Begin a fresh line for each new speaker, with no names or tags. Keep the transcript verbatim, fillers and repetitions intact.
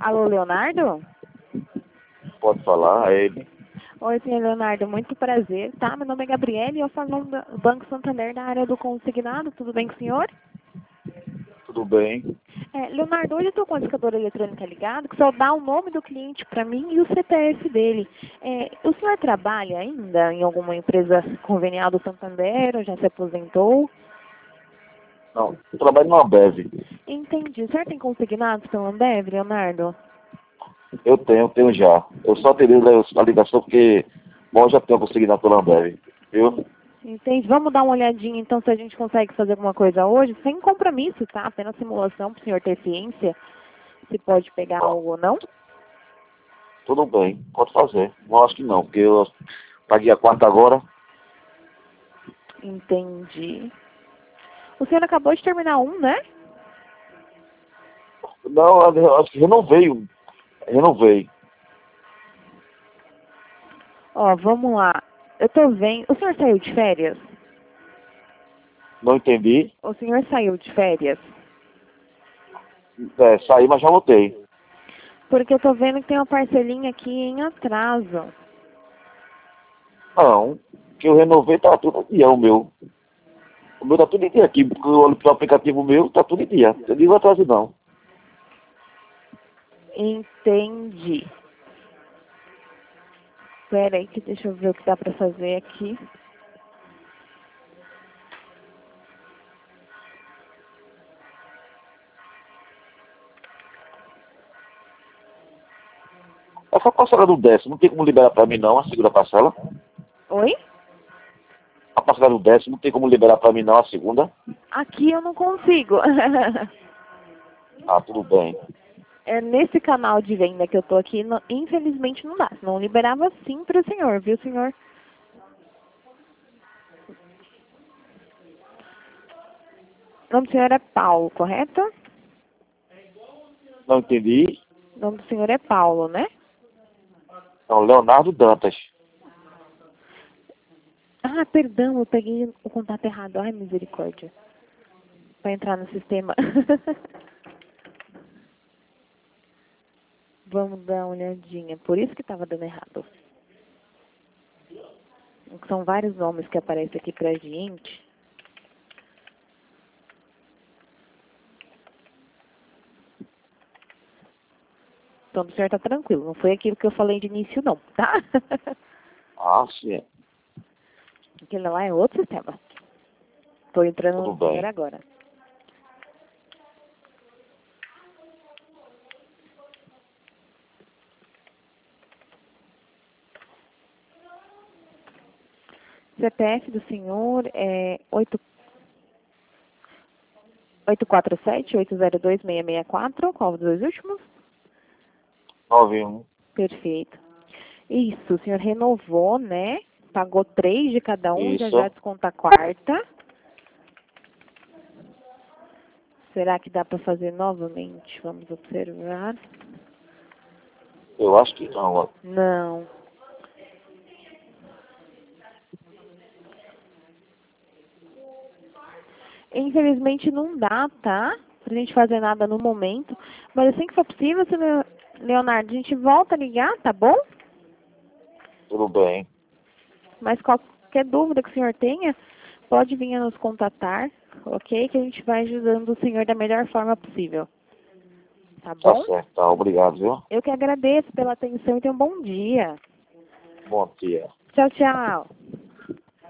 Alô, Leonardo?
Pode falar, é ele.
Oi, senhor Leonardo, muito prazer, tá? Meu nome é Gabriele e eu falo do Banco Santander da área do consignado, tudo bem com o senhor?
Tudo bem?
É, Leonardo, hoje eu estou com a indicadora eletrônica ligada, que só dá o nome do cliente para mim e o C P F dele. É, o senhor trabalha ainda em alguma empresa convenial do Santander ou já se aposentou?
Não, eu trabalho na Ambev.
Entendi. O senhor tem consignados pela Ambev, Leonardo?
Eu tenho, tenho já. Eu só atendi a ligação porque bom, já tenho conseguido pela Ambev. Viu?
Entendi. Vamos dar uma olhadinha então se a gente consegue fazer alguma coisa hoje, sem compromisso, tá? Apenas simulação para o senhor ter ciência se pode pegar
Ó,
algo ou não.
tudo bem, pode fazer. Não acho que não, porque eu paguei a quarta agora.
Entendi. O senhor acabou de terminar um, né?
Não, eu acho que renovei. um. Renovei.
Ó, vamos lá. Eu tô vendo. O senhor saiu de férias?
Não entendi.
O senhor saiu de férias?
É, saí, mas já voltei.
Porque eu tô vendo que tem uma parcelinha aqui em atraso.
Não, que eu renovei, tá tudo em dia, o meu. O meu tá tudo em dia aqui, porque eu olho pro aplicativo meu, tá tudo em dia. Eu digo atraso não.
Entendi. Pera aí que deixa eu ver o que dá pra fazer aqui.
Essa parcela do décimo, não tem como liberar pra mim não, a segunda parcela?
Oi?
A parcela do décimo, não tem como liberar pra mim não, a segunda?
Aqui eu não consigo.
Ah, tudo bem.
É nesse canal de venda que eu tô aqui, não- infelizmente não dá. Senão eu liberava sim pro senhor, viu, senhor? O nome do senhor é Paulo, correto?
Não entendi.
O nome do senhor é Paulo, né?
Não, Leonardo Dantas.
Ah, perdão, eu peguei o contato errado. Ai, misericórdia. Pra entrar no sistema. Vamos dar uma olhadinha. Por isso que tava dando errado. São vários nomes que aparecem aqui pra gente. Então o senhor tá tranquilo. Não foi aquilo que eu falei de início, não, tá?
Ah, sim.
Aquele lá é outro sistema. Tô entrando
Tudo
no senhor
bem.
agora. C P F do senhor é oito quatro sete, oito zero dois, seis seis quatro. Qual dos dois últimos?
nove um.
Perfeito. Isso, o senhor renovou, né? Pagou três de cada um, já já
Isso.
desconta a quarta. Será que dá para fazer novamente? Vamos observar.
Eu acho que não. Ó.
Não. Infelizmente não dá, tá? Pra gente fazer nada no momento. Mas assim que for possível, senhor Leonardo, a gente volta a ligar, tá bom?
Tudo bem.
Mas qualquer dúvida que o senhor tenha, pode vir a nos contatar, ok? Que a gente vai ajudando o senhor da melhor forma possível. Tá
Tá
bom?
certo, tá. Obrigado, viu?
Eu que agradeço pela atenção e tenha um bom dia.
Bom dia.
Tchau, tchau.